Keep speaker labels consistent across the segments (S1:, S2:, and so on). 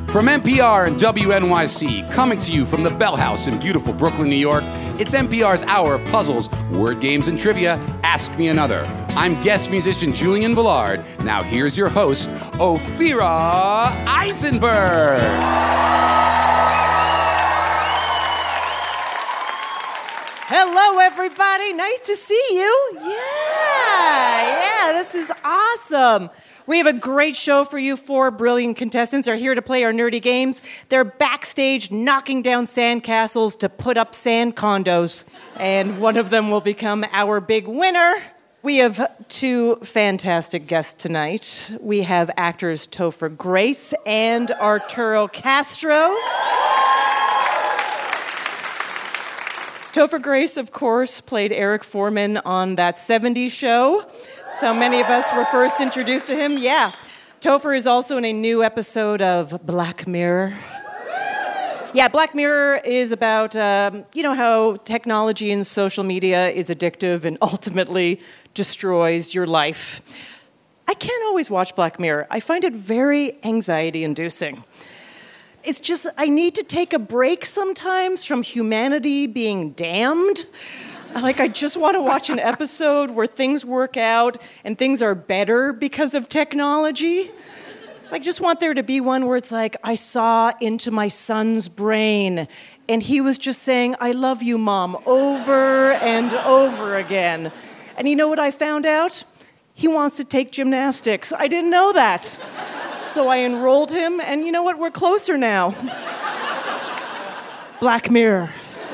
S1: From NPR and WNYC, coming to you from the Bell House in beautiful Brooklyn, New York, it's NPR's Hour of Puzzles, Word Games, and Trivia, Ask Me Another. I'm guest musician Julian Villard. Now here's your host, Ophira Eisenberg.
S2: Hello, everybody. Nice to see you. Yeah, this is awesome. We have a great show for you. 4 brilliant contestants are here to play our nerdy games. They're backstage knocking down sandcastles to put up sand condos. And one of them will become our big winner. We have 2 fantastic guests tonight. We have actors Topher Grace and Arturo Castro. Topher Grace, of course, played Eric Foreman on That 70s Show. That's how many of us were first introduced to him. Yeah. Topher is also in a new episode of Black Mirror. Yeah, Black Mirror is about, how technology and social media is addictive and ultimately destroys your life. I can't always watch Black Mirror. I find it very anxiety-inducing. It's just, I need to take a break sometimes from humanity being damned. I just want to watch an episode where things work out and things are better because of technology. I just want there to be one where it's like, I saw into my son's brain, and he was just saying, I love you, Mom, over and over again. And you know what I found out? He wants to take gymnastics. I didn't know that. So I enrolled him, and you know what? We're closer now. Black Mirror.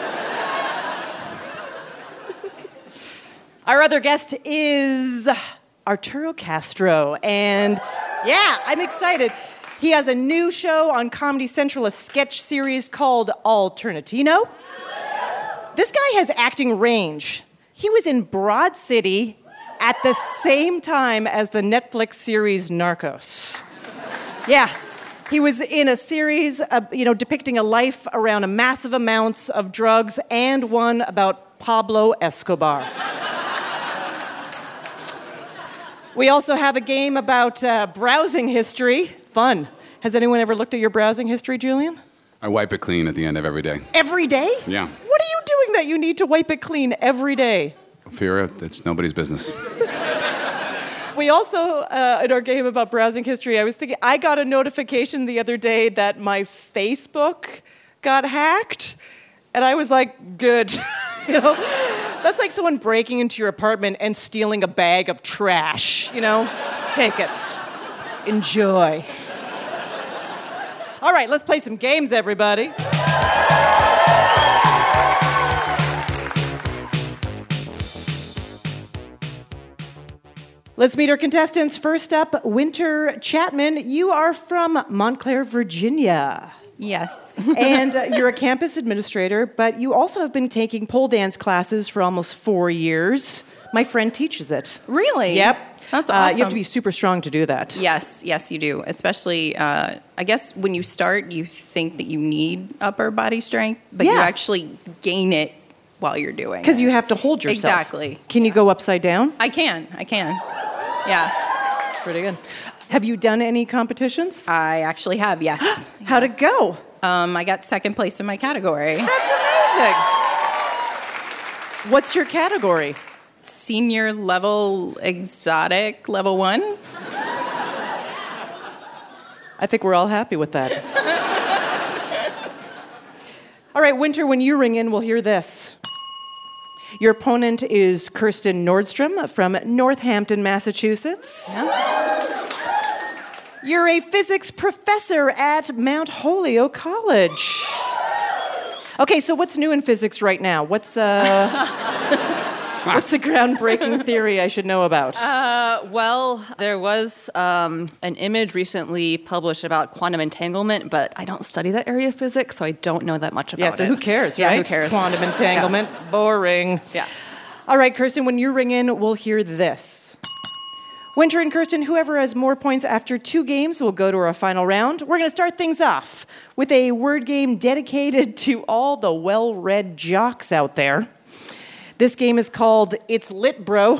S2: Our other guest is Arturo Castro, and yeah, I'm excited. He has a new show on Comedy Central, a sketch series called Alternatino. This guy has acting range. He was in Broad City at the same time as the Netflix series Narcos. Yeah, he was in a series, depicting a life around massive amounts of drugs and one about Pablo Escobar. We also have a game about browsing history. Fun. Has anyone ever looked at your browsing history, Julian?
S1: I wipe it clean at the end of every day.
S2: Every day?
S1: Yeah.
S2: What are you doing that you need to wipe it clean every day?
S1: Ophira, it's nobody's business.
S2: We also, in our game about browsing history, I was thinking, I got a notification the other day that my Facebook got hacked, and I was like, good. That's like someone breaking into your apartment and stealing a bag of trash, Take it. Enjoy. All right, let's play some games, everybody. Let's meet our contestants. First up, Winter Chapman. You are from Montclair, Virginia.
S3: Yes.
S2: And you're a campus administrator, but you also have been taking pole dance classes for almost 4 years. My friend teaches it.
S3: Really?
S2: Yep.
S3: That's awesome.
S2: You have to be super strong to do that.
S3: Yes, you do. Especially, I guess when you start, you think that you need upper body strength, but you actually gain it while you're doing it.
S2: Because you have to hold yourself.
S3: Exactly.
S2: Can you go upside down?
S3: I can. Yeah.
S2: That's pretty good. Have you done any competitions?
S3: I actually have, yes.
S2: How'd it go?
S3: I got second place in my category.
S2: That's amazing. What's your category?
S3: Senior level exotic level 1.
S2: I think we're all happy with that. All right, Winter, when you ring in, we'll hear this. Your opponent is Kirsten Nordstrom from Northampton, Massachusetts. Yeah. You're a physics professor at Mount Holyoke College. Okay, so what's new in physics right now? What's a groundbreaking theory I should know about?
S4: Well, there was an image recently published about quantum entanglement, but I don't study that area of physics, so I don't know that much about it.
S2: Yeah, so who cares,
S4: yeah,
S2: right?
S4: Who cares?
S2: Quantum entanglement, boring.
S4: Yeah.
S2: All right, Kirsten, when you ring in, we'll hear this. Winter and Kirsten, whoever has more points after 2 games will go to our final round. We're going to start things off with a word game dedicated to all the well-read jocks out there. This game is called It's Lit, Bro.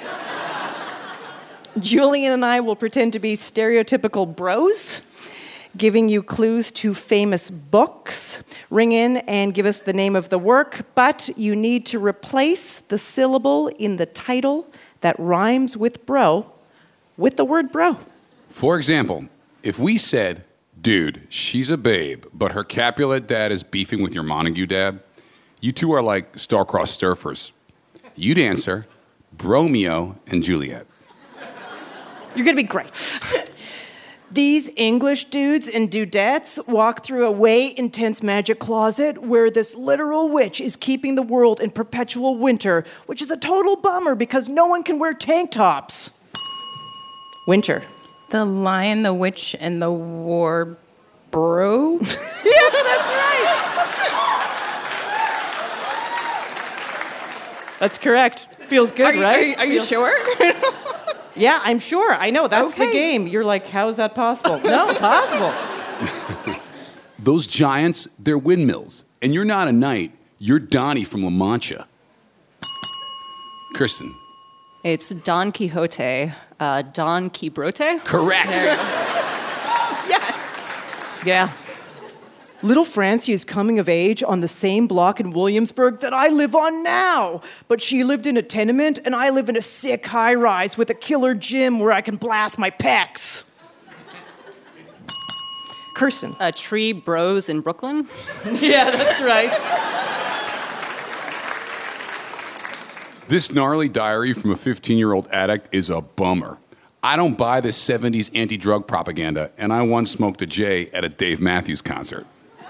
S2: Julian and I will pretend to be stereotypical bros. giving you clues to famous books. Ring in and give us the name of the work, but you need to replace the syllable in the title that rhymes with bro with the word bro.
S1: For example, if we said, dude, she's a babe, but her Capulet dad is beefing with your Montague dad, you two are like star-crossed surfers. You'd answer, Bromeo and Juliet.
S2: You're going to be great. These English dudes and dudettes walk through a way intense magic closet where this literal witch is keeping the world in perpetual winter, which is a total bummer because no one can wear tank tops. Winter.
S3: The Lion, the Witch, and the War Bro?
S2: Yes, that's right. That's correct. Feels good, right?
S3: Are you sure?
S2: Yeah, I'm sure. I know. That's the game. You're like, how is that possible? No, possible.
S1: Those giants, they're windmills. And you're not a knight. You're Donnie from La Mancha. Kirsten.
S4: It's Don Quixote. Don Quixote?
S1: Correct.
S3: Yes.
S2: Yeah. Little Francie is coming of age on the same block in Williamsburg that I live on now. But she lived in a tenement, and I live in a sick high-rise with a killer gym where I can blast my pecs. Kirsten.
S4: Tree Bros in Brooklyn?
S2: Yeah, that's right.
S1: This gnarly diary from a 15-year-old addict is a bummer. I don't buy this 70s anti-drug propaganda, and I once smoked a J at a Dave Matthews concert.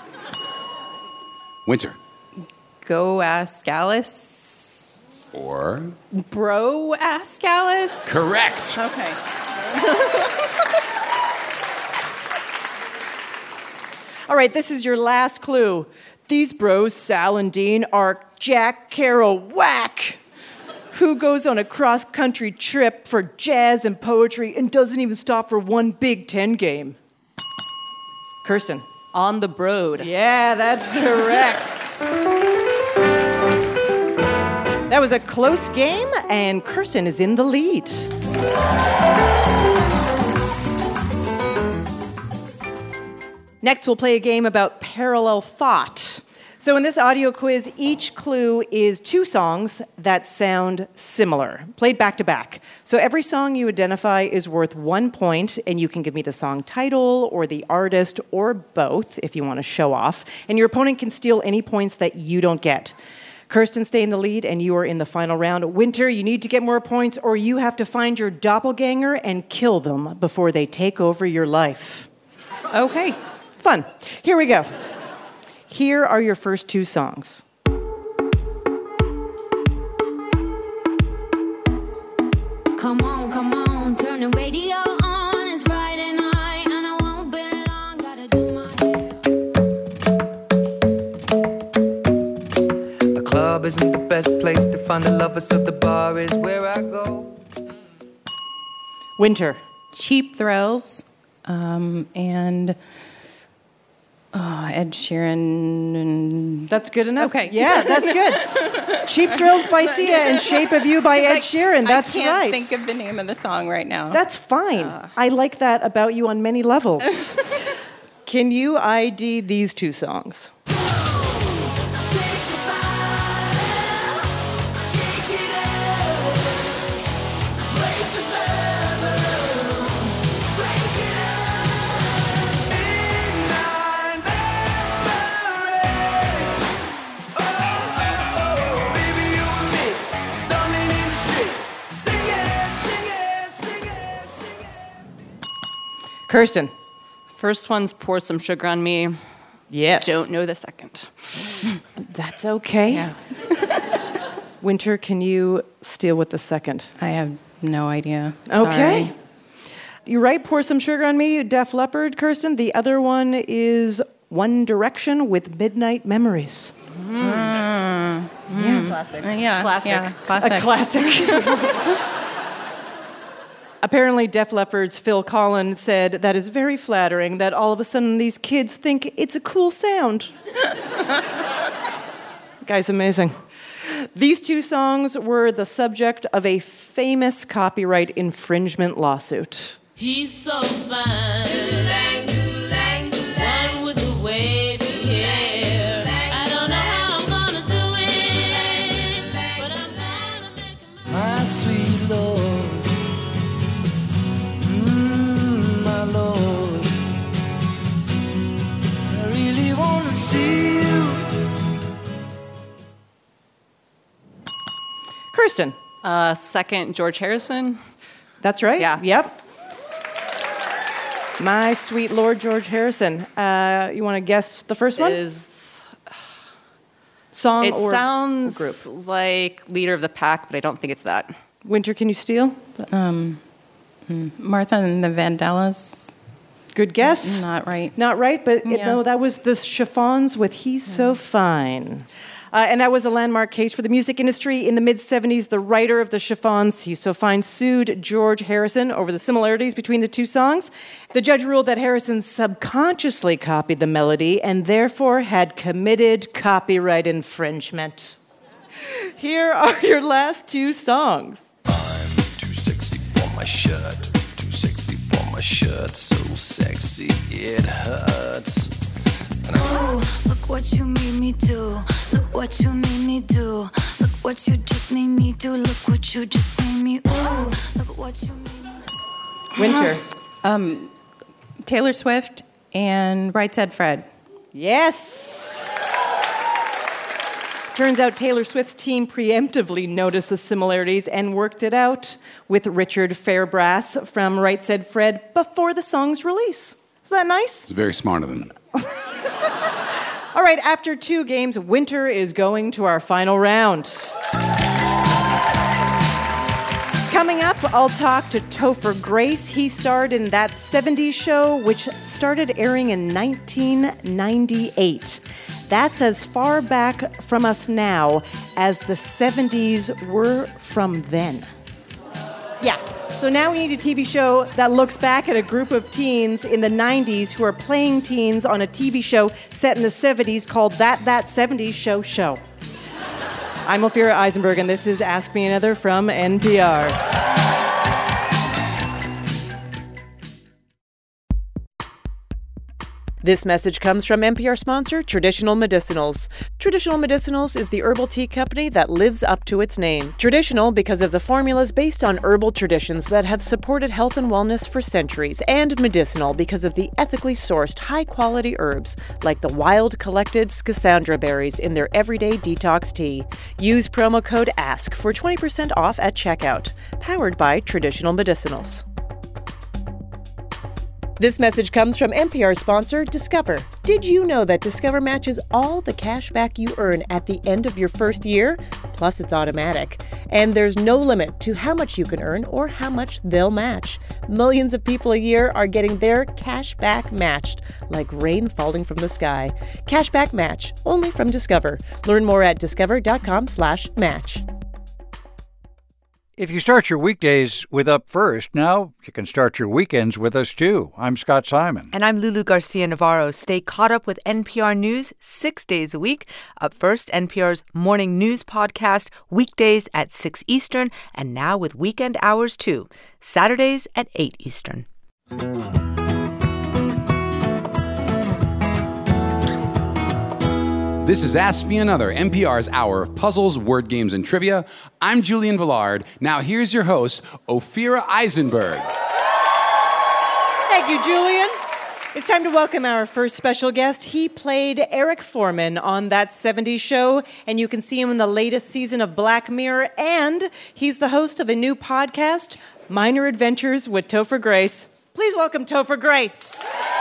S1: Winter.
S3: Go ask Alice.
S1: Or?
S3: Bro ask Alice.
S1: Correct.
S3: Okay.
S2: All right, this is your last clue. These bros, Sal and Dean, are Jack Kerouac, who goes on a cross-country trip for jazz and poetry and doesn't even stop for one Big Ten game. Kirsten.
S4: On the Broad.
S2: Yeah, that's correct. That was a close game, and Kirsten is in the lead. Next, we'll play a game about parallel thought. So in this audio quiz, each clue is 2 songs that sound similar, played back to back. So every song you identify is worth 1 point, and you can give me the song title or the artist or both if you want to show off. And your opponent can steal any points that you don't get. Kirsten, stay in the lead, and you are in the final round. Winter, you need to get more points, or you have to find your doppelganger and kill them before they take over your life.
S3: Okay.
S2: Fun. Here we go. Here are your first 2 songs.
S5: Come on, turn the radio on. It's Friday night, and I won't be long. Gotta do my hair.
S6: The club isn't the best place to find the lovers, so the bar is where I go.
S2: Winter.
S3: Cheap Thrills. And Ed Sheeran. And
S2: That's good enough.
S3: Okay.
S2: Yeah, that's good. Cheap Thrills by Sia and Shape of You by Ed Sheeran. That's
S3: I can't
S2: right.
S3: think of the name of the song right now.
S2: That's fine. I like that about you on many levels. Can you ID these 2 songs? Kirsten.
S4: First one's Pour Some Sugar on Me.
S2: Yes.
S4: Don't know the second.
S2: That's okay.
S3: Yeah.
S2: Winter, can you steal with the second?
S3: I have no idea.
S2: Okay.
S3: Sorry.
S2: You're right, Pour Some Sugar on Me, Def Leppard, Kirsten. The other one is One Direction with Midnight Memories.
S3: Yeah.
S4: Classic.
S3: Yeah.
S4: Classic.
S3: Yeah. Classic.
S2: A classic. Apparently, Def Leppard's Phil Collins said, that is very flattering that all of a sudden these kids think it's a cool sound. Guy's amazing. These 2 songs were the subject of a famous copyright infringement lawsuit.
S5: He's so fine.
S2: Kirsten.
S4: Second, George Harrison.
S2: That's right.
S4: Yeah.
S2: Yep. My sweet Lord George Harrison. You want to guess the first one? Song
S4: It
S2: or
S4: sounds
S2: group?
S4: like Leader of the Pack, but I don't think it's that.
S2: Winter, can you steal?
S3: Martha and the Vandellas.
S2: Good guess.
S3: Not right.
S2: Not right, but
S3: Yeah.
S2: no, that was the Chiffons with He's So Fine. And that was a landmark case for the music industry. In the mid-'70s, the writer of the Chiffons, He's So Fine, sued George Harrison over the similarities between the two songs. The judge ruled that Harrison subconsciously copied the melody and therefore had committed copyright infringement. Here are your last two songs.
S7: I'm too sexy for my shirt. Too sexy for my shirt. So sexy it hurts.
S5: Oh, look what you made me do. Look what you made me do. Look what you just made me do. Look what you just made me. Oh, look what you made me do.
S2: Winter.
S3: Taylor Swift and Right Said Fred.
S2: Yes. Turns out Taylor Swift's team preemptively noticed the similarities and worked it out with Richard Fairbrass from Right Said Fred before the song's release. Is that nice?
S1: It's very smart of them.
S2: All right, after 2 games, Winter is going to our final round. Coming up, I'll talk to Topher Grace. He starred in That 70s Show, which started airing in 1998. That's as far back from us now as the 70s were from then. Yeah. So now we need a TV show that looks back at a group of teens in the 90s who are playing teens on a TV show set in the 70s called That 70s Show. I'm Ophira Eisenberg, and this is Ask Me Another from NPR. This message comes from NPR sponsor Traditional Medicinals. Traditional Medicinals is the herbal tea company that lives up to its name. Traditional because of the formulas based on herbal traditions that have supported health and wellness for centuries, and medicinal because of the ethically sourced high-quality herbs like the wild collected Schisandra berries in their everyday detox tea. Use promo code ASK for 20% off at checkout. Powered by Traditional Medicinals. This message comes from NPR sponsor Discover. Did you know that Discover matches all the cash back you earn at the end of your first year? Plus, it's automatic. And there's no limit to how much you can earn or how much they'll match. Millions of people a year are getting their cash back matched, like rain falling from the sky. Cashback match, only from Discover. Learn more at discover.com/match.
S8: If you start your weekdays with Up First, now you can start your weekends with us too. I'm Scott Simon.
S9: And I'm Lulu Garcia-Navarro. Stay caught up with NPR News 6 days a week. Up First, NPR's morning news podcast, weekdays at 6 Eastern, and now with weekend hours too, Saturdays at 8 Eastern.
S1: This is Ask Me Another, NPR's hour of puzzles, word games, and trivia. I'm Julian Villard. Now here's your host, Ophira Eisenberg.
S2: Thank you, Julian. It's time to welcome our first special guest. He played Eric Foreman on That 70s Show, and you can see him in the latest season of Black Mirror, and he's the host of a new podcast, Minor Adventures with Topher Grace. Please welcome Topher Grace.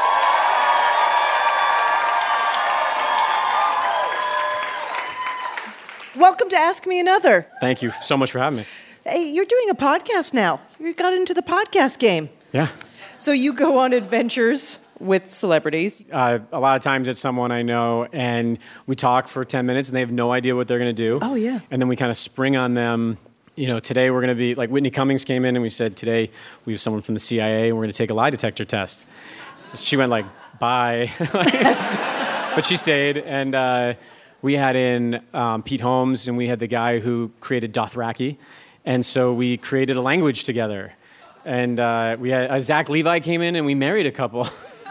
S2: Welcome to Ask Me Another.
S10: Thank you so much for having me.
S2: Hey, you're doing a podcast now. You got into the podcast game.
S10: Yeah.
S2: So you go on adventures with celebrities.
S10: A lot of times it's someone I know, and we talk for 10 minutes, and they have no idea what they're going to do.
S2: Oh, yeah.
S10: And then we kind of spring on them. You know, today we're going to be, like Whitney Cummings came in, and we said, today we have someone from the CIA, and we're going to take a lie detector test. She went like, bye. But she stayed, and we had in Pete Holmes, and we had the guy who created Dothraki. And so we created a language together. And we had Zach Levi came in, and we married a couple.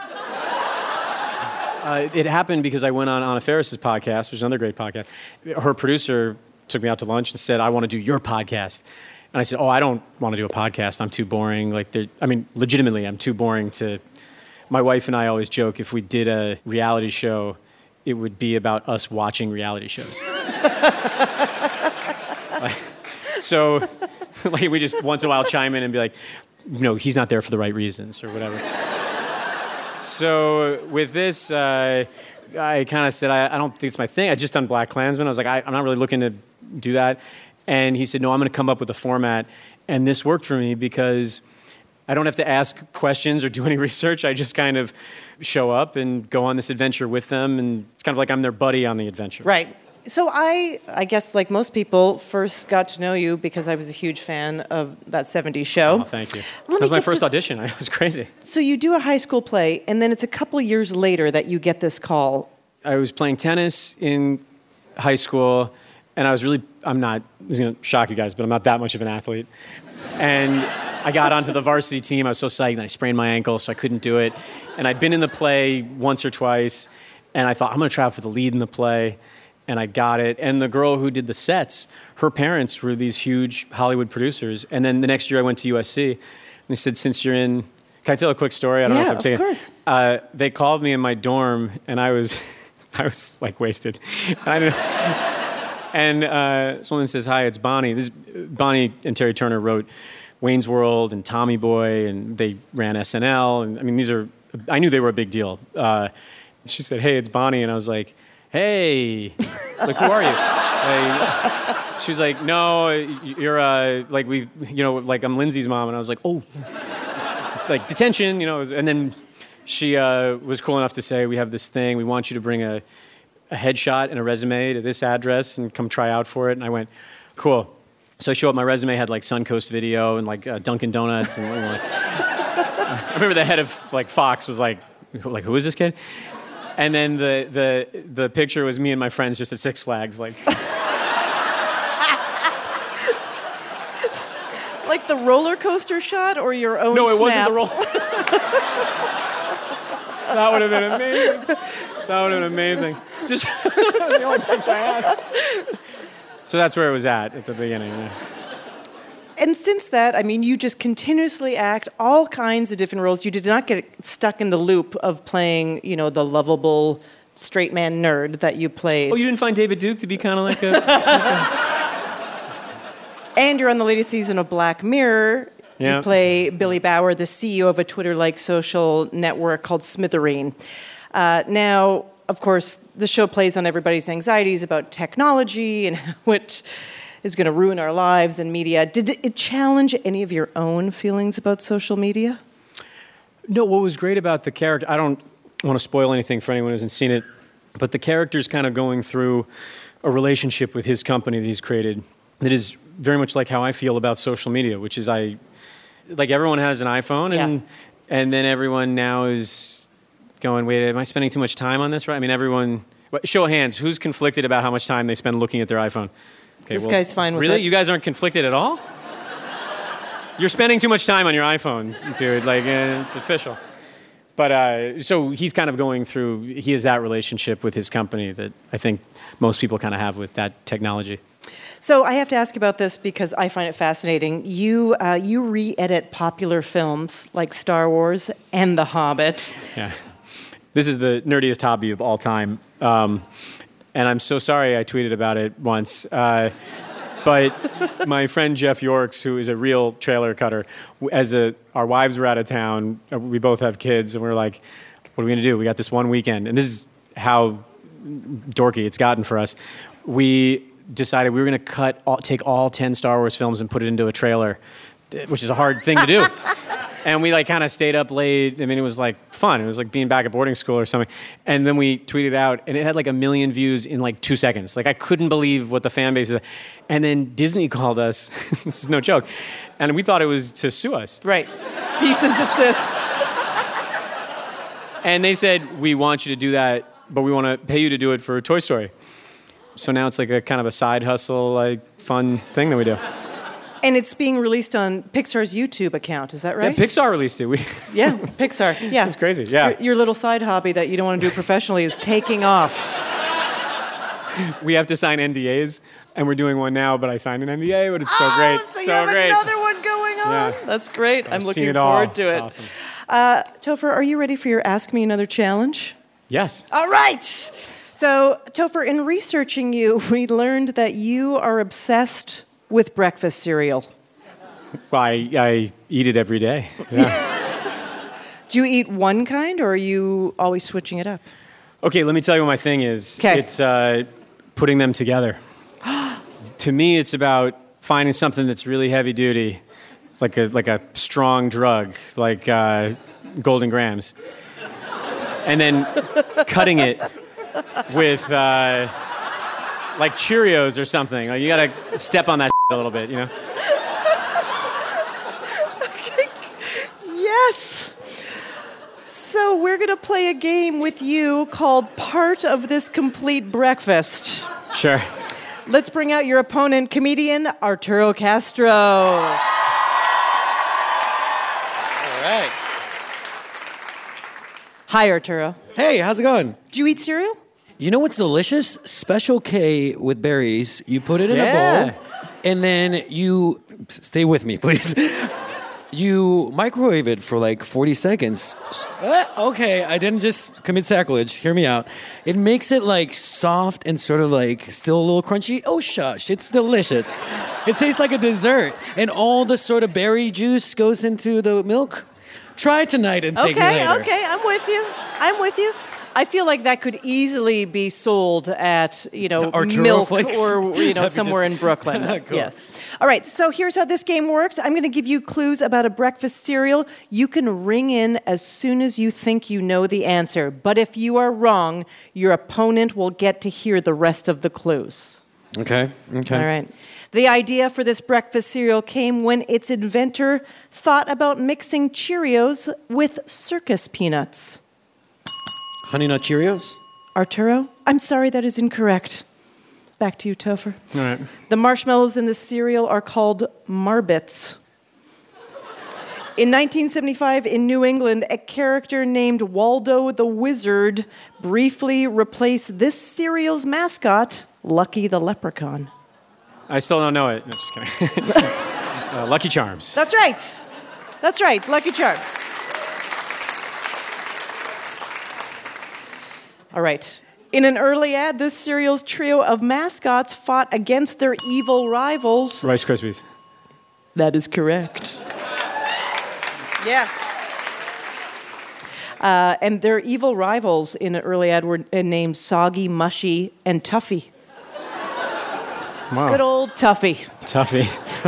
S10: It happened because I went on Anna Faris's podcast, which is another great podcast. Her producer took me out to lunch and said, I want to do your podcast. And I said, I don't want to do a podcast. I'm too boring. Legitimately, I'm too boring to... My wife and I always joke, if we did a reality show, it would be about us watching reality shows. So like we just once in a while chime in and be like, he's not there for the right reasons or whatever. So with this, I kind of said, I don't think it's my thing. I just done Black Klansman. I was like, I'm not really looking to do that. And he said, no, I'm going to come up with a format. And this worked for me because I don't have to ask questions or do any research. I just kind of show up and go on this adventure with them. And it's kind of like I'm their buddy on the adventure.
S2: Right. So I guess like most people, first got to know you because I was a huge fan of that 70s show.
S10: Oh, thank you. That was my first audition. It was crazy.
S2: So you do a high school play, and then it's a couple years later that you get this call.
S10: I was playing tennis in high school, and this is going to shock you guys, but I'm not that much of an athlete. And I got onto the varsity team. I was so psyched, and I sprained my ankle, so I couldn't do it. And I'd been in the play once or twice, and I thought, I'm going to try out for the lead in the play. And I got it. And the girl who did the sets, her parents were these huge Hollywood producers. And then the next year I went to USC. And they said, since you're in... Can I tell a quick story? I don't know if I'm taking...
S2: Yeah, of course.
S10: They called me in my dorm, and I was like wasted. And this woman says, hi, it's Bonnie. Bonnie and Terry Turner wrote Wayne's World and Tommy Boy, and they ran SNL. And I mean, I knew they were a big deal. She said, hey, it's Bonnie. And I was like... hey, like, who are you? She was like, no, you're, like, I'm Lindsay's mom. And I was like, oh, like, detention, And then she was cool enough to say, we have this thing. We want you to bring a headshot and a resume to this address and come try out for it. And I went, cool. So I show up, my resume had, like, Suncoast Video and, like, Dunkin' Donuts. And, like, I remember the head of, like, Fox was like, who is this kid? And then the picture was me and my friends just at Six Flags, like.
S2: Like the roller coaster shot or your own
S10: No, it
S2: snap?
S10: wasn't the roller. That would have been amazing. That would have been amazing. Just the only picture I had. So that's where it was at the beginning. Yeah.
S2: And since that, I mean, you just continuously act all kinds of different roles. You did not get stuck in the loop of playing, the lovable straight man nerd that you played.
S10: Oh, you didn't find David Duke to be kind of like a...
S2: And you're on the latest season of Black Mirror.
S10: Yeah.
S2: You play Billy Bauer, the CEO of a Twitter-like social network called Smithereen. Now, of course, the show plays on everybody's anxieties about technology and how it is going to ruin our lives and media. Did it challenge any of your own feelings about social media?
S10: No, what was great about the character, I don't want to spoil anything for anyone who hasn't seen it, but the character's kind of going through a relationship with his company that he's created that is very much like how I feel about social media, which is like everyone has an iPhone, and then everyone now is going, wait, am I spending too much time on this? Right? I mean, everyone, show of hands, who's conflicted about how much time they spend looking at their iPhone? Okay,
S2: this guy's fine with it.
S10: Really? You guys aren't conflicted at all? You're spending too much time on your iPhone, dude. Like, it's official. But so he's kind of going through, he has that relationship with his company that I think most people kind of have with that technology.
S2: So I have to ask about this because I find it fascinating. You re-edit popular films like Star Wars and The Hobbit.
S10: Yeah. This is the nerdiest hobby of all time. And I'm so sorry I tweeted about it once. But my friend Jeff Yorks, who is a real trailer cutter, our wives were out of town. We both have kids, and we're like, what are we going to do? We got this one weekend. And this is how dorky it's gotten for us. We decided we were going to take all 10 Star Wars films and put it into a trailer, which is a hard thing to do. And we kind of stayed up late. I mean, it was fun. It was like being back at boarding school or something. And then we tweeted out, and it had 1 million views in 2 seconds. I couldn't believe what the fan base is. And then Disney called us. This is no joke. And we thought it was to sue us.
S2: Right. Cease and desist.
S10: And they said, we want you to do that, but we want to pay you to do it for Toy Story. So now it's a kind of a side hustle, fun thing that we do.
S2: And it's being released on Pixar's YouTube account, is that right?
S10: Yeah, Pixar released it.
S2: Yeah, Pixar, yeah.
S10: It's crazy, yeah.
S2: Your little side hobby that you don't want to do professionally is taking off.
S10: We have to sign NDAs, and we're doing one now, but I signed an NDA, but it's so great.
S2: So you have another one going on?
S10: Yeah.
S2: That's great. I'm looking
S10: forward
S2: to it.
S10: It's awesome.
S2: Topher, are you ready for your Ask Me Another challenge?
S10: Yes.
S2: All right. So, Topher, in researching you, we learned that you are obsessed with breakfast cereal?
S10: Well, I eat it every day. Yeah.
S2: Do you eat one kind, or are you always switching it up?
S10: Okay, let me tell you what my thing is.
S2: 'Kay.
S10: It's putting them together. To me, it's about finding something that's really heavy duty. It's like a strong drug, like Golden Grams. And then cutting it with like Cheerios or something. Like, you gotta step on that a little bit, you know?
S2: Yes. So we're going to play a game with you called Part of This Complete Breakfast.
S10: Sure.
S2: Let's bring out your opponent, comedian Arturo Castro.
S11: All right.
S2: Hi, Arturo.
S11: Hey, how's it going?
S2: Do you eat cereal?
S11: You know what's delicious? Special K with berries. You put it in a bowl, and then you... Stay with me, please. You microwave it for like 40 seconds. Okay, I didn't just commit sacrilege. Hear me out. It makes it like soft and sort of like still a little crunchy. Oh, shush. It's delicious. It tastes like a dessert. And all the sort of berry juice goes into the milk. Try it tonight and thank me later.
S2: Okay, I'm with you. I feel like that could easily be sold at,
S11: Arturo
S2: Milk
S11: Flakes.
S2: or, somewhere in Brooklyn.
S11: Cool.
S2: Yes. All right, so here's how this game works. I'm going to give you clues about a breakfast cereal. You can ring in as soon as you think you know the answer. But if you are wrong, your opponent will get to hear the rest of the clues.
S11: Okay.
S2: All right. The idea for this breakfast cereal came when its inventor thought about mixing Cheerios with circus peanuts.
S11: Honey Nut Cheerios?
S2: Arturo? I'm sorry, that is incorrect. Back to you, Topher.
S10: All right.
S2: The marshmallows in the cereal are called Marbits. In 1975, in New England, a character named Waldo the Wizard briefly replaced this cereal's mascot, Lucky the Leprechaun.
S10: I still don't know it. No, just kidding. Lucky Charms.
S2: That's right, Lucky Charms. All right. In an early ad, this cereal's trio of mascots fought against their evil rivals.
S10: Rice Krispies.
S2: That is correct. Yeah. And their evil rivals in an early ad were named Soggy, Mushy, and Tuffy.
S10: Wow.
S2: Good old Tuffy.
S10: Tuffy.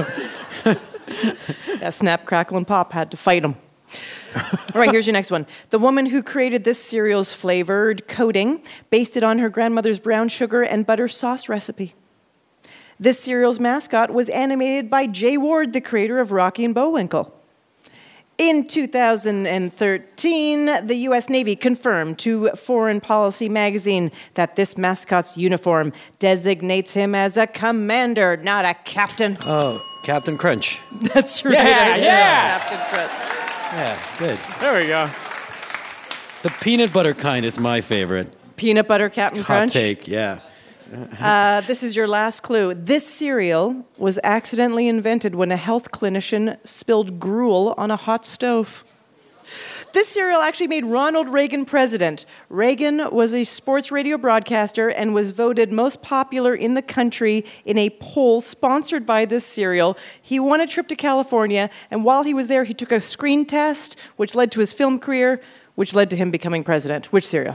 S2: Yeah, Snap, Crackle, and Pop had to fight him. All right, here's your next one. The woman who created this cereal's flavored coating based it on her grandmother's brown sugar and butter sauce recipe. This cereal's mascot was animated by Jay Ward, the creator of Rocky and Bullwinkle. In 2013, the U.S. Navy confirmed to Foreign Policy magazine that this mascot's uniform designates him as a commander, not a captain.
S11: Oh, Captain Crunch.
S2: That's right.
S10: Yeah.
S2: Captain Crunch.
S11: Yeah, good.
S10: There we go.
S11: The peanut butter kind is my favorite.
S2: Peanut butter Captain Crunch.
S11: Hot take, yeah.
S2: This is your last clue. This cereal was accidentally invented when a health clinician spilled gruel on a hot stove. This cereal actually made Ronald Reagan president. Reagan was a sports radio broadcaster and was voted most popular in the country in a poll sponsored by this cereal. He won a trip to California, and while he was there, he took a screen test, which led to his film career, which led to him becoming president. Which cereal?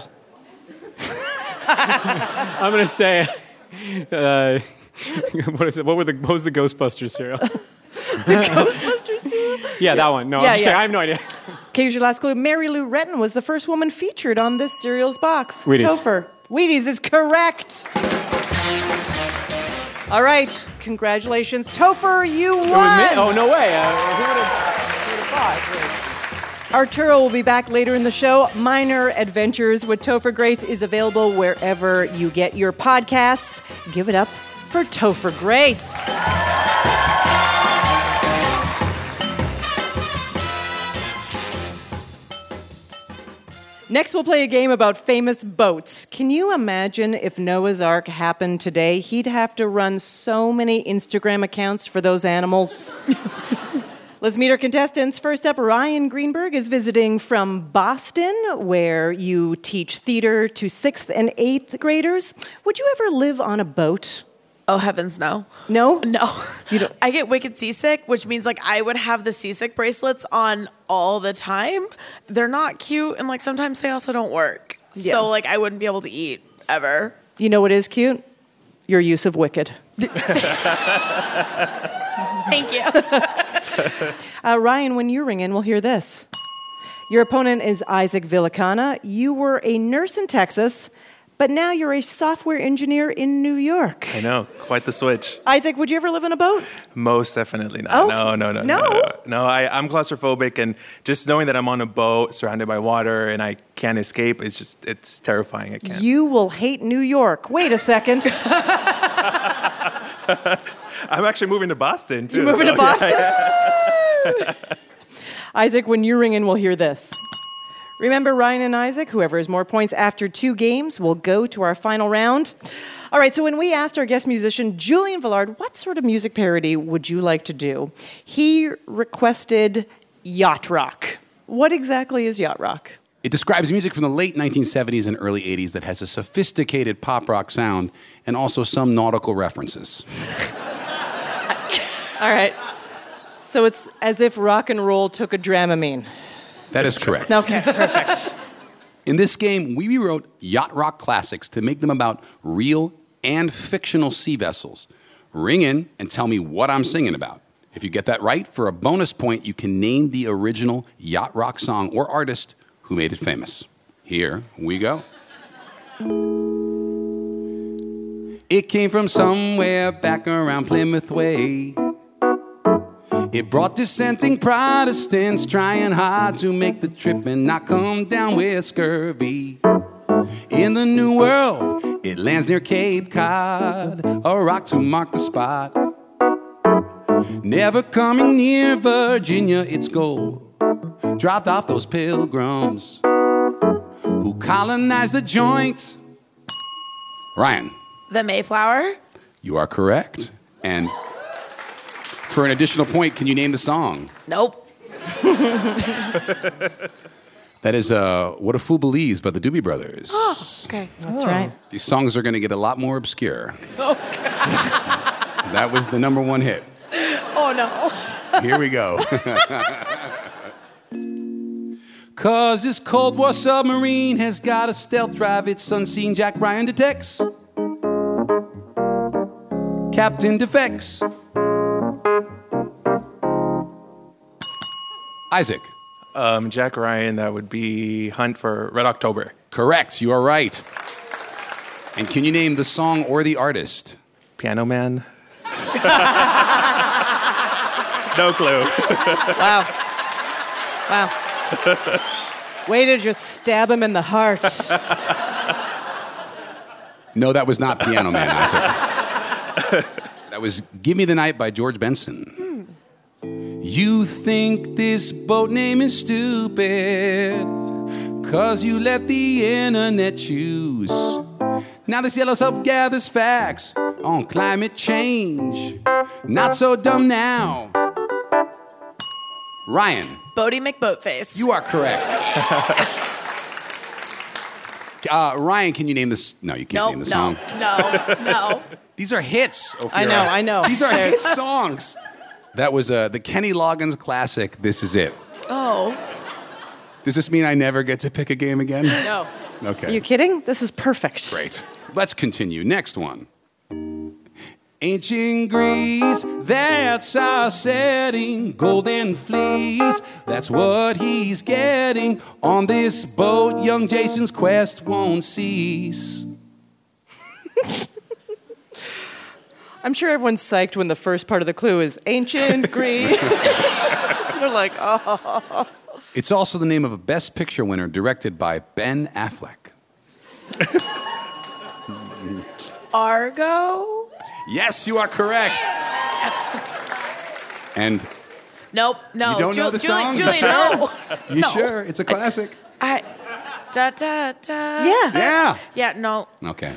S10: I'm going to say, what is it? What was the Ghostbusters cereal?
S2: The Ghostbusters cereal?
S10: Yeah, that one. No, I'm just kidding. I have no idea.
S2: Okay, here's your last clue. Mary Lou Retton was the first woman featured on this cereal's box.
S10: Wheaties.
S2: Topher. Wheaties is correct. All right, congratulations. Topher, you won.
S10: Oh, no way. Who would have thought?
S2: Arturo will be back later in the show. Minor Adventures with Topher Grace is available wherever you get your podcasts. Give it up for Topher Grace. Next, we'll play a game about famous boats. Can you imagine if Noah's Ark happened today? He'd have to run so many Instagram accounts for those animals. Let's meet our contestants. First up, Ryan Greenberg is visiting from Boston, where you teach theater to 6th and 8th graders. Would you ever live on a boat?
S12: Oh, heavens, no.
S2: No?
S12: No. I get wicked seasick, which means like I would have the seasick bracelets on all the time. They're not cute, and like sometimes they also don't work.
S2: Yeah.
S12: So like I wouldn't be able to eat ever.
S2: You know what is cute? Your use of wicked.
S12: Thank you.
S2: Ryan, when you ring in, we'll hear this. Your opponent is Isaac Villicana. You were a nurse in Texas, but now you're a software engineer in New York.
S13: I know, quite the switch.
S2: Isaac, would you ever live in a boat?
S13: Most definitely not.
S2: Oh,
S13: No. No, I'm claustrophobic, and just knowing that I'm on a boat surrounded by water and I can't escape, it's terrifying. I can't.
S2: You will hate New York. Wait a second.
S13: I'm actually moving to Boston, too.
S2: You're moving to Boston? Yeah. Isaac, when you ring in, we'll hear this. Remember, Ryan and Isaac, whoever has more points after 2 games will go to our final round. All right, so when we asked our guest musician, Julian Villard, what sort of music parody would you like to do? He requested yacht rock. What exactly is yacht rock?
S1: It describes music from the late 1970s and early 80s that has a sophisticated pop rock sound and also some nautical references.
S2: All right. So it's as if rock and roll took a Dramamine.
S1: That is correct.
S2: Okay, perfect.
S1: In this game, we rewrote yacht rock classics to make them about real and fictional sea vessels. Ring in and tell me what I'm singing about. If you get that right, for a bonus point, you can name the original yacht rock song or artist who made it famous. Here we go. It came from somewhere back around Plymouth Way. It brought dissenting Protestants trying hard to make the trip and not come down with scurvy. In the New World, it lands near Cape Cod, a rock to mark the spot. Never coming near Virginia, its goal dropped off those pilgrims who colonized the joint. Ryan.
S12: The Mayflower?
S1: You are correct. And for an additional point, can you name the song?
S12: Nope.
S1: That is What a Fool Believes by the Doobie Brothers.
S12: Oh, okay.
S2: That's right.
S1: These songs are going to get a lot more obscure.
S12: Oh,
S1: That was the number 1 hit.
S12: oh no.
S1: Here we go. 'Cause this Cold War submarine has got a stealth drive its unseen Jack Ryan detects. Captain defects. Isaac.
S13: Jack Ryan, that would be Hunt for Red October.
S1: Correct, you are right. And can you name the song or the artist?
S13: Piano Man. No clue.
S2: Wow. Wow. Way to just stab him in the heart.
S1: No, that was not Piano Man, Isaac. That was Give Me the Night by George Benson. You think this boat name is stupid 'cause you let the internet choose. Now this yellow soap gathers facts on climate change. Not so dumb now. Ryan.
S12: Bodie McBoatface.
S1: You are correct. Ryan, can you name this? No, you can't name the song.
S12: No.
S1: These are hits, Ophira.
S2: I know.
S1: These are hit songs. That was the Kenny Loggins classic, This Is It.
S12: Oh.
S1: Does this mean I never get to pick a game again?
S2: No.
S1: Okay.
S2: Are you kidding? This is perfect.
S1: Great. Let's continue. Next one. Ancient Greece, that's our setting. Golden fleece, that's what he's getting. On this boat, young Jason's quest won't cease.
S2: I'm sure everyone's psyched when the first part of the clue is ancient Greece. They're like, oh.
S1: It's also the name of a Best Picture winner directed by Ben Affleck.
S12: Argo?
S1: Yes, you are correct. And
S12: Nope, no.
S1: you don't know the song?
S12: Julie,
S1: you sure?
S12: no.
S1: You
S12: No.
S1: sure? It's a classic.
S12: Da, da, da.
S1: Yeah.
S12: Yeah, no.
S1: Okay.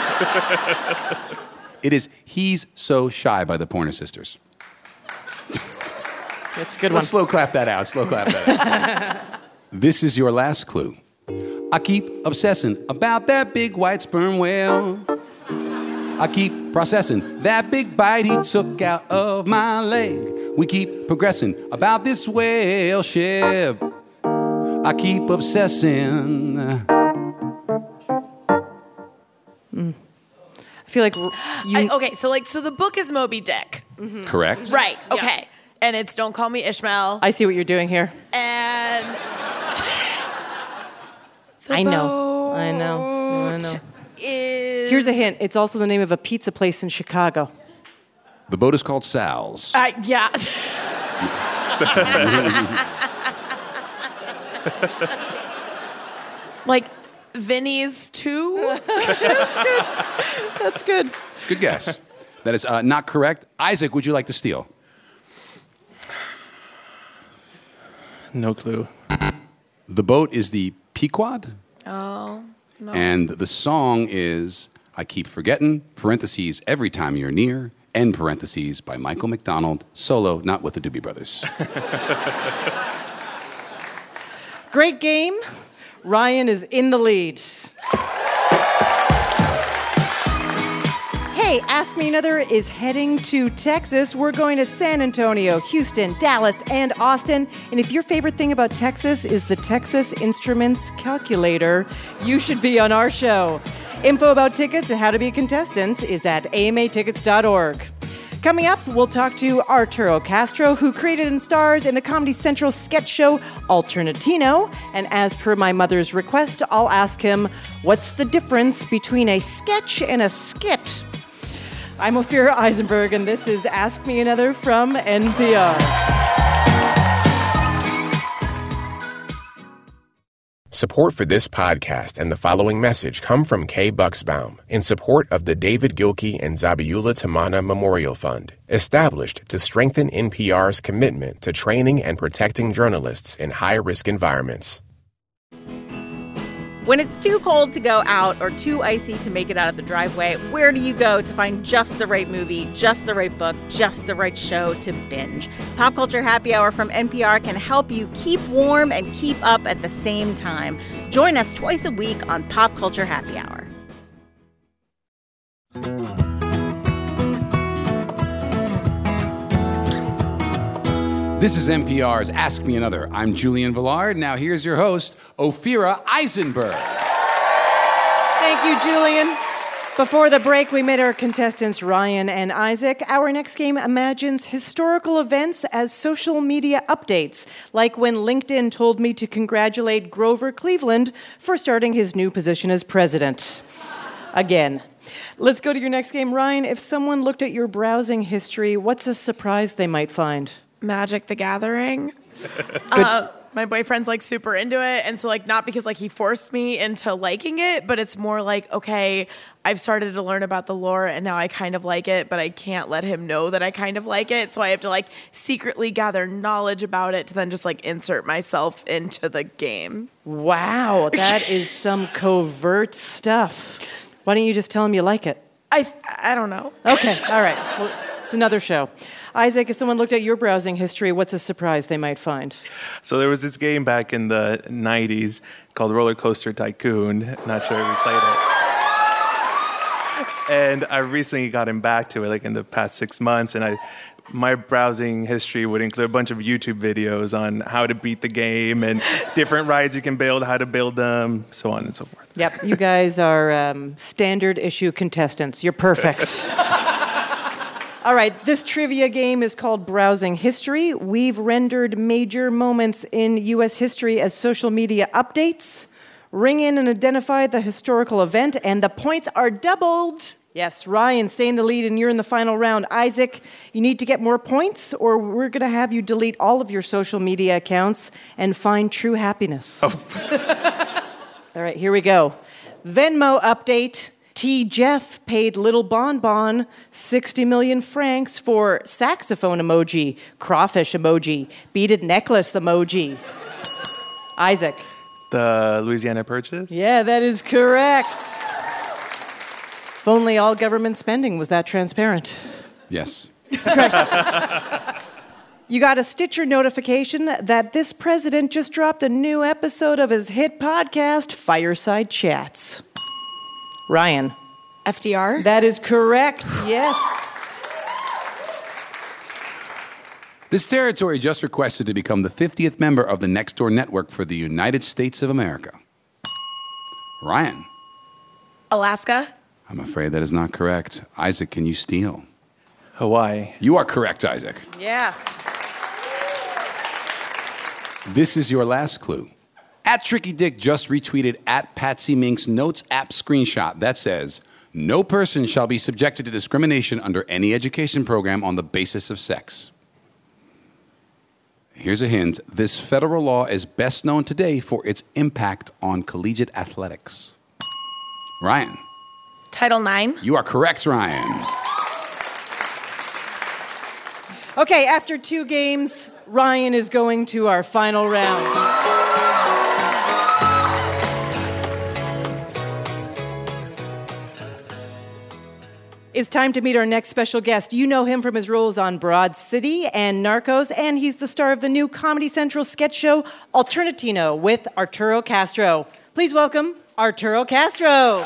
S1: It is He's So Shy by the Pointer Sisters.
S2: That's a good one.
S1: Let's slow clap that out. Slow clap that out. This is your last clue. I keep obsessing about that big white sperm whale. I keep processing that big bite he took out of my leg. We keep progressing about this whale ship. I keep obsessing.
S2: I feel like
S12: so the book is Moby Dick.
S2: Mm-hmm.
S1: Correct.
S12: Right. Okay. And it's Don't Call Me Ishmael.
S2: I see what you're doing here.
S12: And
S2: I know. Here's a hint. It's also the name of a pizza place in Chicago.
S1: The boat is called Sal's.
S12: Yeah. Like Vinny's too?
S2: That's good.
S1: Good guess. That is not correct. Isaac, would you like to steal?
S13: No clue.
S1: The boat is the Pequod.
S12: Oh, no.
S1: And the song is I Keep Forgetting, parentheses, Every Time You're Near, end parentheses, by Michael McDonald, solo, not with the Doobie Brothers.
S2: Great game. Ryan is in the lead. Hey, Ask Me Another is heading to Texas. We're going to San Antonio, Houston, Dallas, and Austin. And if your favorite thing about Texas is the Texas Instruments Calculator, you should be on our show. Info about tickets and how to be a contestant is at amatickets.org. Coming up, we'll talk to Arturo Castro, who created and stars in the Comedy Central sketch show Alternatino. And as per my mother's request, I'll ask him, what's the difference between a sketch and a skit? I'm Ophira Eisenberg, and this is Ask Me Another from NPR.
S14: Support for this podcast and the following message come from Kay Bucksbaum in support of the David Gilkey and Zabiula Tamana Memorial Fund, established to strengthen NPR's commitment to training and protecting journalists in high-risk environments.
S15: When it's too cold to go out or too icy to make it out of the driveway, where do you go to find just the right movie, just the right book, just the right show to binge? Pop Culture Happy Hour from NPR can help you keep warm and keep up at the same time. Join us twice a week on Pop Culture Happy Hour.
S1: This is NPR's Ask Me Another. I'm Julian Villard. Now here's your host, Ophira Eisenberg.
S2: Thank you, Julian. Before the break, we met our contestants, Ryan and Isaac. Our next game imagines historical events as social media updates, like when LinkedIn told me to congratulate Grover Cleveland for starting his new position as president. Again. Let's go to your next game. Ryan, if someone looked at your browsing history, what's a surprise they might find?
S12: Magic the Gathering. My boyfriend's like super into it, and so like not because like he forced me into liking it, but it's more like, okay, I've started to learn about the lore and now I kind of like it, but I can't let him know that I kind of like it, so I have to like secretly gather knowledge about it to then just like insert myself into the game.
S2: Wow, that is some covert stuff. Why don't you just tell him you like it?
S12: I don't know.
S2: Okay, all right. Well, it's another show. Isaac, if someone looked at your browsing history, what's a surprise they might find?
S13: So there was this game back in the 90s called Roller Coaster Tycoon. Not sure if you played it. And I recently gotten back to it, like in the past 6 months, and my browsing history would include a bunch of YouTube videos on how to beat the game and different rides you can build, how to build them, so on and so forth.
S2: Yep, you guys are standard issue contestants. You're perfect. All right, this trivia game is called Browsing History. We've rendered major moments in U.S. history as social media updates. Ring in and identify the historical event, and the points are doubled. Yes, Ryan, stay in the lead, and you're in the final round. Isaac, you need to get more points, or we're going to have you delete all of your social media accounts and find true happiness. Oh. All right, here we go. Venmo update. T. Jeff paid Little Bon Bon 60 million francs for saxophone emoji, crawfish emoji, beaded necklace emoji. Isaac.
S13: The Louisiana Purchase?
S2: Yeah, that is correct. If only all government spending was that transparent.
S1: Yes.
S2: Correct. You got a Stitcher notification that this president just dropped a new episode of his hit podcast, Fireside Chats. Ryan.
S12: FDR?
S2: That is correct, yes.
S1: This territory just requested to become the 50th member of the Nextdoor network for the United States of America. Ryan.
S12: Alaska?
S1: I'm afraid that is not correct. Isaac, can you steal?
S13: Hawaii.
S1: You are correct, Isaac.
S2: Yeah.
S1: This is your last clue. @Tricky Dick just retweeted @Patsy Mink's Notes app screenshot that says, "No person shall be subjected to discrimination under any education program on the basis of sex." Here's a hint. This federal law is best known today for its impact on collegiate athletics. Ryan.
S12: Title IX?
S1: You are correct, Ryan.
S2: Okay, after 2 games, Ryan is going to our final round. It's time to meet our next special guest. You know him from his roles on Broad City and Narcos, and he's the star of the new Comedy Central sketch show, Alternatino, with Arturo Castro. Please welcome Arturo Castro.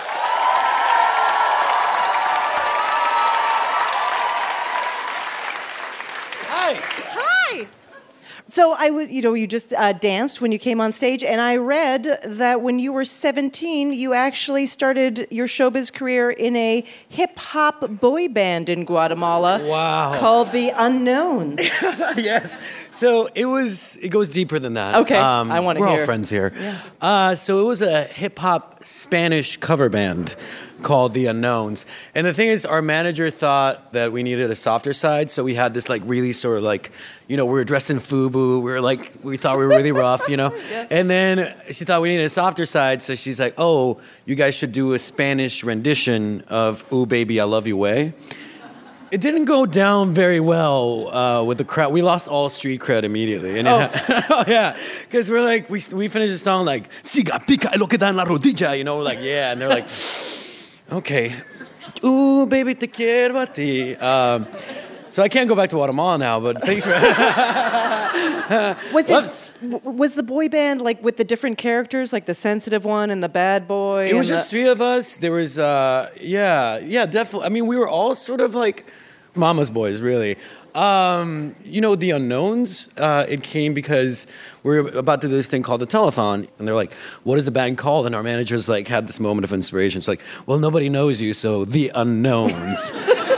S2: Hi. So you just danced when you came on stage, and I read that when you were 17, you actually started your showbiz career in a hip-hop boy band in Guatemala.
S11: Wow.
S2: Called The Unknowns.
S11: Yes. So it goes deeper than that.
S2: Okay, I want to hear.
S11: We're all friends here.
S2: Yeah.
S11: So it was a hip-hop Spanish cover band called The Unknowns. And the thing is, our manager thought that we needed a softer side, so we had this really sort of we were dressed in FUBU. We thought we were really rough, Yeah. And then she thought we needed a softer side, so she's like, "Oh, you guys should do a Spanish rendition of Ooh Baby, I Love You Way." It didn't go down very well with the crowd. We lost all street cred immediately. And yeah, because we're we finished the song "Siga pica lo que da en la rodilla," we're like, yeah, and they're like, okay, ooh baby te quiero a ti. So I can't go back to Guatemala now, but thanks for.
S2: Was the boy band with the different characters, like the sensitive one and the bad boy?
S11: It was just 3 of us. There was, definitely. I mean, we were all sort of mama's boys, really. The Unknowns, it came because we were about to do this thing called the telethon, and they're like, "What is the band called?" And our managers had this moment of inspiration. It's like, "Well, nobody knows you, so The Unknowns."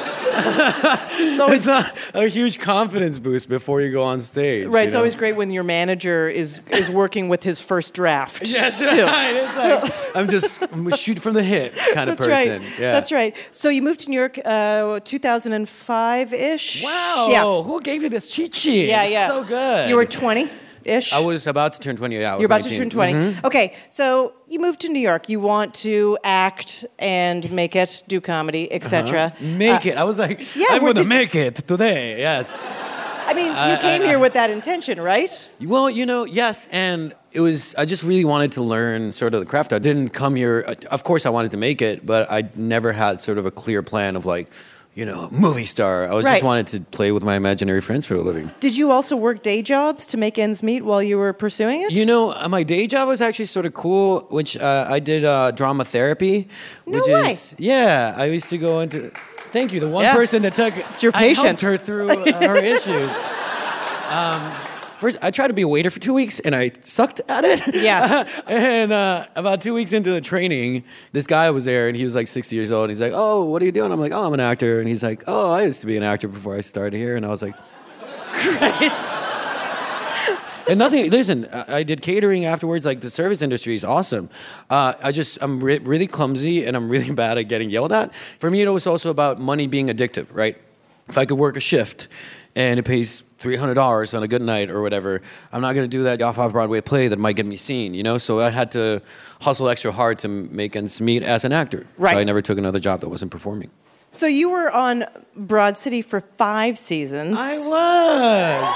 S11: It's not a huge confidence boost before you go on stage.
S2: Right, it's always great when your manager is working with his first draft.
S11: Yeah, that's right. It's I'm a shoot from the hip kind of person.
S2: Right.
S11: Yeah.
S2: That's right. So you moved to New York 2005-ish?
S11: Wow.
S2: Yeah.
S11: Who gave you this cheat sheet?
S2: Yeah.
S11: So good.
S2: You were 20-ish?
S11: I was about to turn 20. Yeah, I was
S2: You're about
S11: 19.
S2: to turn 20.
S11: Mm-hmm.
S2: Okay, so you moved to New York. You want to act and make it, do comedy, etc.
S11: Make it. I was like, I'm going to make it today. Yes.
S2: I mean, you came here with that intention, right?
S11: Well, yes, and I just really wanted to learn sort of the craft. I didn't come here, of course I wanted to make it, but I never had sort of a clear plan of movie star. I was just wanted to play with my imaginary friends for a living.
S2: Did you also work day jobs to make ends meet while you were pursuing it?
S11: My day job was actually sort of cool, which I did drama therapy.
S2: No way.
S11: I used to go into... Thank you. The one person that took...
S2: It's your patient.
S11: I helped her through her issues. First, I tried to be a waiter for 2 weeks, and I sucked at it.
S2: Yeah.
S11: And about 2 weeks into the training, this guy was there, and he was 60 years old. And he's like, "Oh, what are you doing?" I'm like, "Oh, I'm an actor." And he's like, "Oh, I used to be an actor before I started here." And I was like,
S2: "Great."
S11: And listen, I did catering afterwards. The service industry is awesome. I'm really clumsy, and I'm really bad at getting yelled at. For me, it was also about money being addictive, right? If I could work a shift and it pays $300 on a good night or whatever, I'm not going to do that off-Broadway play that might get me seen, So I had to hustle extra hard to make ends meet as an actor.
S2: Right.
S11: So I never took another job that wasn't performing.
S2: So you were on Broad City for 5 seasons.
S11: I was.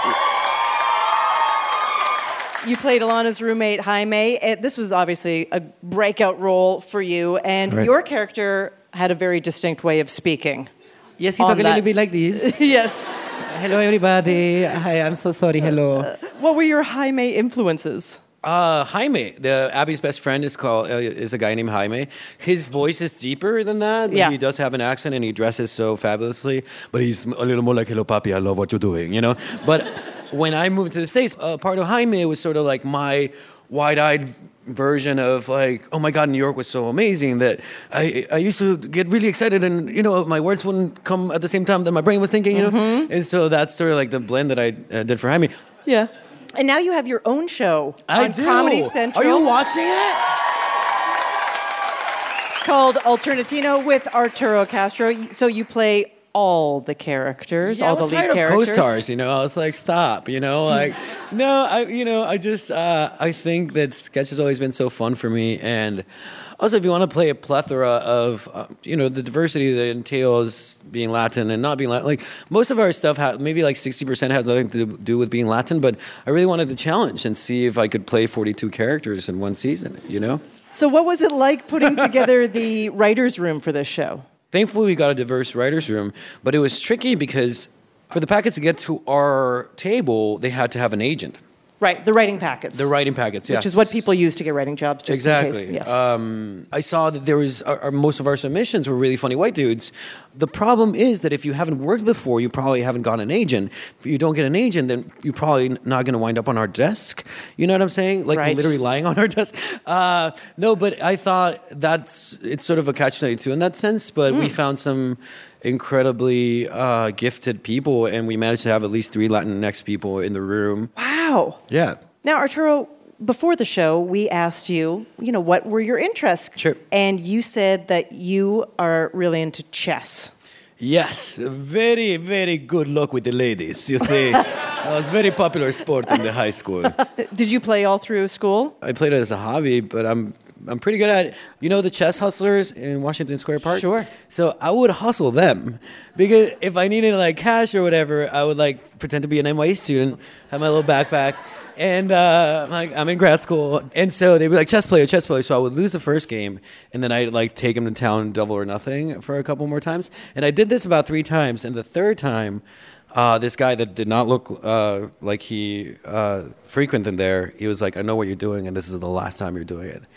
S2: You played Alana's roommate, Jaime. This was obviously a breakout role for you, and your character had a very distinct way of speaking.
S16: Yes, he talked a little bit like this.
S2: Yes.
S16: Hello, everybody. Hi, I'm so sorry. Hello.
S2: What were your Jaime influences?
S11: Jaime, Abby's best friend, is a guy named Jaime. His voice is deeper than that. But he does have an accent and he dresses so fabulously. But he's a little more like, hello, papi, I love what you're doing, you know? But when I moved to the States, part of Jaime was sort of like my wide-eyed version of like, oh my God, New York was so amazing that I used to get really excited and, you know, my words wouldn't come at the same time that my brain was thinking, you know? And so that's sort of like the blend that I did for Jaime.
S2: Yeah. And now you have your own show on
S11: do.
S2: Comedy Central.
S11: Are you watching it?
S2: It's called Alternatino with Arturo Castro. So you play all the characters, all the lead characters.
S11: I was tired of co-stars, you know. I was like, stop, you know, like, no, I think that sketch has always been so fun for me. And also, if you want to play a plethora of, the diversity that entails being Latin and not being Latin, like most of our stuff, maybe like 60% has nothing to do with being Latin, but I really wanted the challenge and see if I could play 42 characters in one season, you know?
S2: So what was it like putting together the writer's room for this show?
S11: Thankfully, we got a diverse writer's room, but it was tricky because for the packets to get to our table, they had to have an agent.
S2: Right, the writing packets.
S11: The writing packets, yes.
S2: Which is what people use to get writing jobs, just
S11: exactly.
S2: in case. Yes.
S11: I saw that there was, most of our submissions were really funny white dudes. The problem is that if you haven't worked before, you probably haven't got an agent. If you don't get an agent, then you're probably not going to wind up on our desk. You know what I'm saying? Like literally lying on our desk. No, but I thought it's sort of a catch-22 in that sense, but we found some incredibly gifted people, and we managed to have at least 3 Latinx people in the room.
S2: Wow.
S11: Yeah.
S2: Now, Arturo, before the show, we asked you, what were your interests?
S11: Sure.
S2: And you said that you are really into chess.
S11: Yes, very, very good luck with the ladies. You see, it was a very popular sport in the high school.
S2: Did you play all through school?
S11: I played it as a hobby, but I'm pretty good at it. You know the chess hustlers in Washington Square Park?
S2: Sure.
S11: So I would hustle them because if I needed like cash or whatever, I would like pretend to be an NYU student, have my little backpack, and I'm in grad school. And so they'd be like, chess player. So I would lose the first game, and then I'd like take them to town double or nothing for a couple more times. And I did this about 3 times, and the third time, this guy that did not look like he frequented there, he was like, I know what you're doing, and this is the last time you're doing it.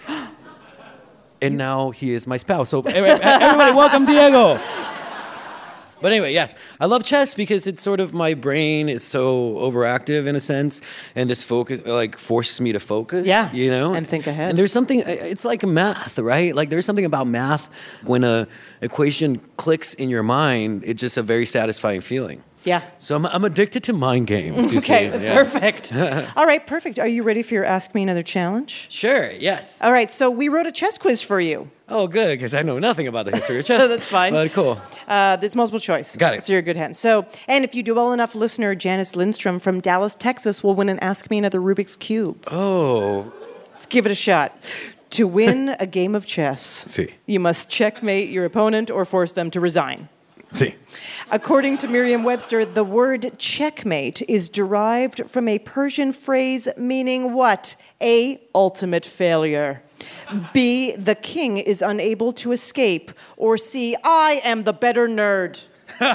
S11: And now he is my spouse. So everybody, welcome Diego. But anyway, yes, I love chess because it's sort of my brain is so overactive in a sense, and this focus like forces me to focus.
S2: Yeah,
S11: you know,
S2: and think ahead.
S11: And there's something. It's like math, right? Like there's something about math when a equation clicks in your mind. It's just a very satisfying feeling.
S2: Yeah.
S11: So I'm addicted to mind games. You
S2: okay,
S11: see. Yeah.
S2: Perfect. All right, perfect. Are you ready for your Ask Me Another challenge?
S11: Sure, yes.
S2: All right, so we wrote a chess quiz for you.
S11: Oh, good, because I know nothing about the history of chess.
S2: That's fine.
S11: But cool.
S2: There's multiple choice.
S11: Got it.
S2: So you're a good hand. So, and if you do well enough, listener Janice Lindstrom from Dallas, Texas will win an Ask Me Another Rubik's Cube.
S11: Oh.
S2: Let's give it a shot. To win a game of chess, you must checkmate your opponent or force them to resign.
S11: See.
S2: According to Merriam-Webster, the word checkmate is derived from a Persian phrase meaning what? A, ultimate failure. B, the king is unable to escape. Or C, I am the better nerd.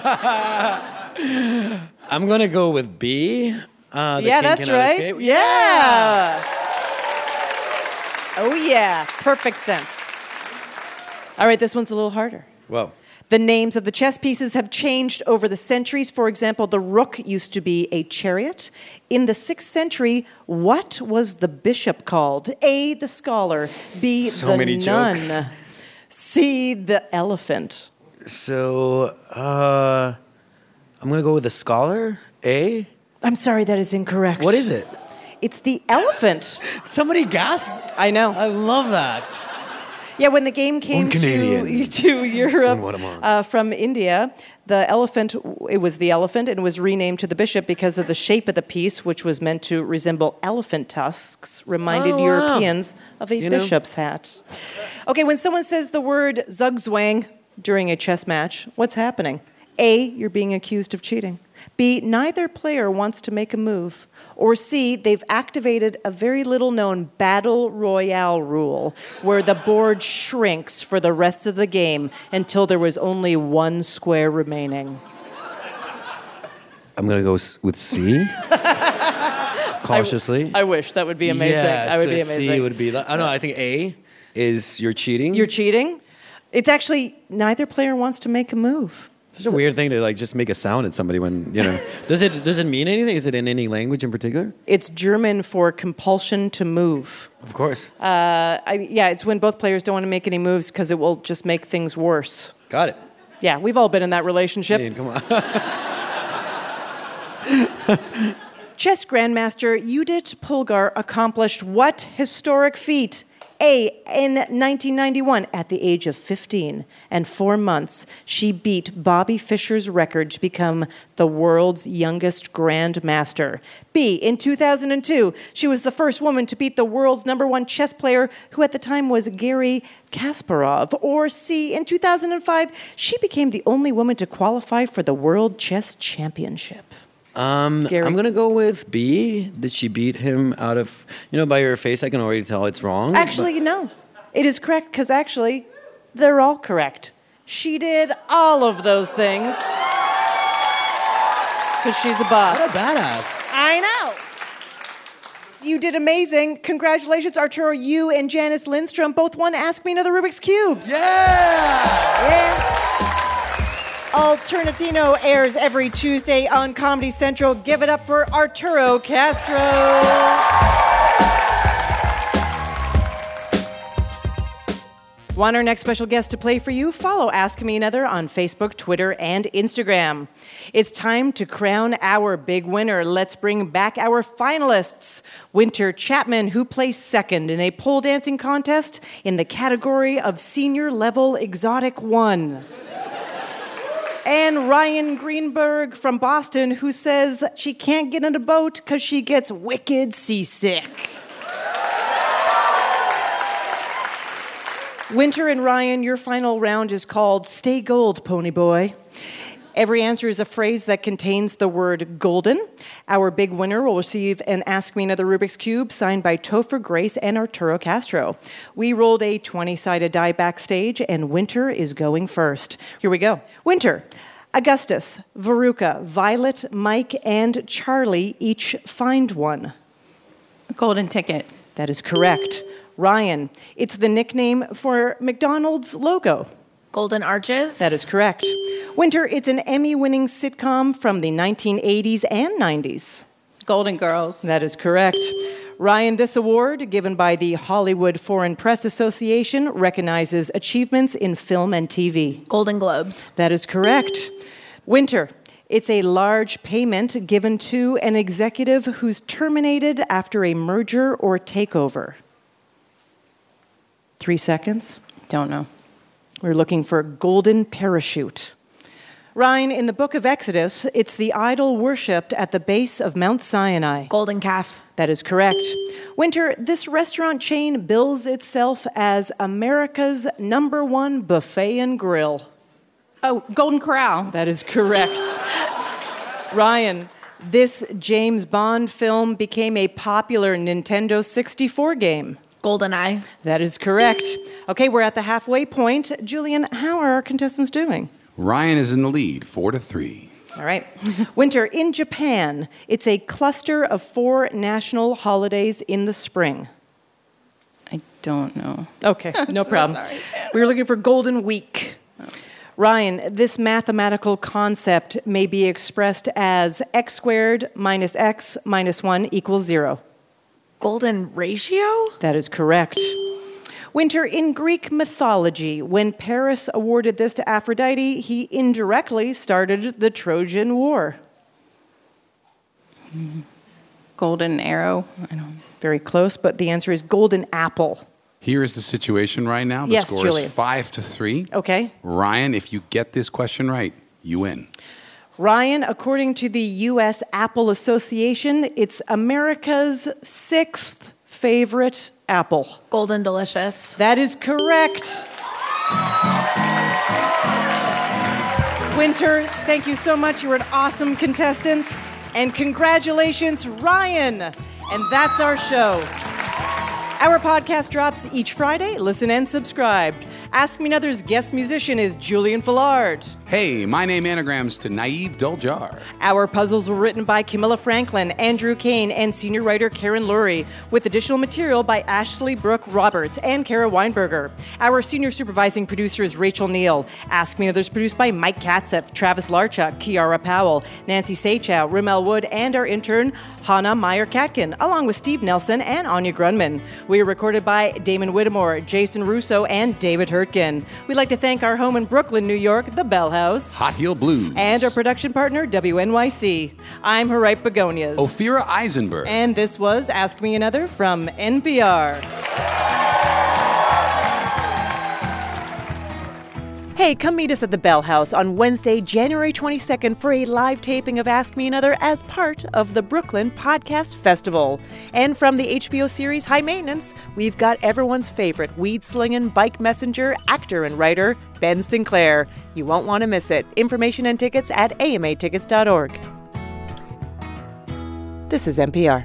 S11: I'm going to go with B.
S2: Yeah, that's right.
S11: Escape.
S2: Yeah. Oh, yeah. Perfect sense. All right, this one's a little harder.
S11: Whoa.
S2: The names of the chess pieces have changed over the centuries. For example, the rook used to be a chariot. In the 6th century, what was the bishop called? A, the scholar. B,
S11: so
S2: the
S11: many
S2: nun.
S11: Jokes.
S2: C, the elephant.
S11: So, I'm going to go with the scholar. A?
S2: I'm sorry, that is incorrect.
S11: What is it?
S2: It's the elephant.
S11: Somebody gasped?
S2: I know.
S11: I love that.
S2: Yeah, when the game came to Europe from India, it was the elephant, and it was renamed to the bishop because of the shape of the piece, which was meant to resemble elephant tusks, reminded Europeans of a bishop's hat. Okay, when someone says the word zugzwang during a chess match, what's happening? A, you're being accused of cheating. B, neither player wants to make a move. Or C, they've activated a very little-known battle royale rule where the board shrinks for the rest of the game until there was only 1 square remaining.
S11: I'm going to go with C. cautiously.
S2: I wish that would be amazing.
S11: Yeah,
S2: that would
S11: so
S2: be amazing.
S11: C would be. I don't know. I think A is you're cheating.
S2: You're cheating. It's actually neither player wants to make a move.
S11: It's such a weird thing to like just make a sound at somebody when Does it mean anything? Is it in any language in particular?
S2: It's German for compulsion to move.
S11: Of course.
S2: It's when both players don't want to make any moves because it will just make things worse.
S11: Got it.
S2: Yeah, we've all been in that relationship.
S11: Come on.
S2: Chess Grandmaster Judith Polgar accomplished what historic feat? A, in 1991, at the age of 15 and 4 months, she beat Bobby Fischer's record to become the world's youngest grandmaster. B, in 2002, she was the first woman to beat the world's #1 chess player, who at the time was Garry Kasparov. Or C, in 2005, she became the only woman to qualify for the World Chess Championship.
S11: I'm going to go with B. Did she beat him out of, by your face, I can already tell it's wrong.
S2: Actually, no. It is correct because actually, they're all correct. She did all of those things because she's a boss.
S11: What a badass.
S2: I know. You did amazing. Congratulations, Arturo. You and Janice Lindstrom both won Ask Me Another Rubik's Cubes. Yeah. Alternatino airs every Tuesday on Comedy Central. Give it up for Arturo Castro. Want our next special guest to play for you? Follow Ask Me Another on Facebook, Twitter, and Instagram. It's time to crown our big winner. Let's bring back our finalists. Winter Chapman, who placed second in a pole dancing contest in the category of Senior Level Exotic 1. And Ryan Greenberg from Boston, who says she can't get in a boat because she gets wicked seasick. Winter and Ryan, your final round is called Stay Gold, Pony Boy. Every answer is a phrase that contains the word golden. Our big winner will receive an Ask Me Another Rubik's Cube signed by Topher Grace and Arturo Castro. We rolled a 20-sided die backstage, and Winter is going first. Here we go. Winter, Augustus, Veruca, Violet, Mike, and Charlie each find one.
S3: A golden ticket.
S2: That is correct. Ryan, it's the nickname for McDonald's logo.
S12: Golden Arches.
S2: That is correct. Winter, it's an Emmy-winning sitcom from the 1980s and 90s.
S3: Golden Girls.
S2: That is correct. Ryan, this award, given by the Hollywood Foreign Press Association, recognizes achievements in film and TV.
S12: Golden Globes.
S2: That is correct. Winter, it's a large payment given to an executive who's terminated after a merger or takeover. 3 seconds.
S3: Don't know.
S2: We're looking for golden parachute. Ryan, in the book of Exodus, it's the idol worshipped at the base of Mount Sinai.
S12: Golden Calf.
S2: That is correct. Winter, this restaurant chain bills itself as America's #1 buffet and grill.
S3: Oh, Golden Corral.
S2: That is correct. Ryan, this James Bond film became a popular Nintendo 64 game.
S12: GoldenEye.
S2: That is correct. Okay, we're at the halfway point. Julian, how are our contestants doing?
S1: Ryan is in the lead, 4-3.
S2: All right. Winter, in Japan, it's a cluster of 4 national holidays in the spring.
S3: I don't know.
S2: Okay, no problem.
S3: Sorry.
S2: We were looking for Golden Week. Ryan, this mathematical concept may be expressed as x squared minus x minus 1 equals 0.
S12: Golden ratio?
S2: That is correct. Winter, in Greek mythology, when Paris awarded this to Aphrodite, he indirectly started the Trojan War.
S3: Golden arrow? I don't know.
S2: Very close, but the answer is golden apple.
S1: Here is the situation right now. The
S2: Yes,
S1: score
S2: Julian.
S1: is 5-3.
S2: Okay.
S1: Ryan, if you get this question right, you win.
S2: Ryan, according to the U.S. Apple Association, it's America's 6th favorite apple.
S12: Golden Delicious.
S2: That is correct. Winter, thank you so much. You were an awesome contestant. And congratulations, Ryan. And that's our show. Our podcast drops each Friday. Listen and subscribe. Ask Me Another's guest musician is Julian Villard.
S1: Hey, my name anagrams to Naive Duljar.
S2: Our puzzles were written by Camilla Franklin, Andrew Kane, and senior writer Karen Lurie, with additional material by Ashley Brooke Roberts and Kara Weinberger. Our senior supervising producer is Rachel Neal. Ask Me Another is produced by Mike Katzef, Travis Larchuk, Kiara Powell, Nancy Seychow, Rimmel Wood, and our intern, Hannah Meyer-Katkin, along with Steve Nelson and Anya Grunman. We are recorded by Damon Whittemore, Jason Russo, and David Hurtgen. We'd like to thank our home in Brooklyn, New York, the Bell House.
S1: Hot Heel Blues.
S2: And our production partner, WNYC. I'm Harriet Begonias.
S1: Ophira Eisenberg.
S2: And this was Ask Me Another from NPR. Hey, come meet us at the Bell House on Wednesday, January 22nd for a live taping of Ask Me Another as part of the Brooklyn Podcast Festival. And from the HBO series High Maintenance, we've got everyone's favorite weed-slinging bike messenger, actor, and writer, Ben Sinclair. You won't want to miss it. Information and tickets at amatickets.org. This is NPR.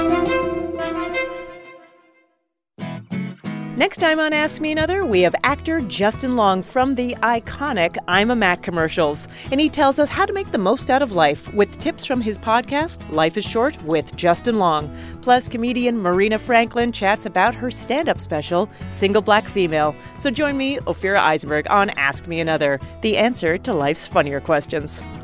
S2: Next time on Ask Me Another, we have actor Justin Long from the iconic I'm a Mac commercials. And he tells us how to make the most out of life with tips from his podcast, Life is Short with Justin Long. Plus, comedian Marina Franklin chats about her stand-up special, Single Black Female. So join me, Ophira Eisenberg, on Ask Me Another, the answer to life's funnier questions.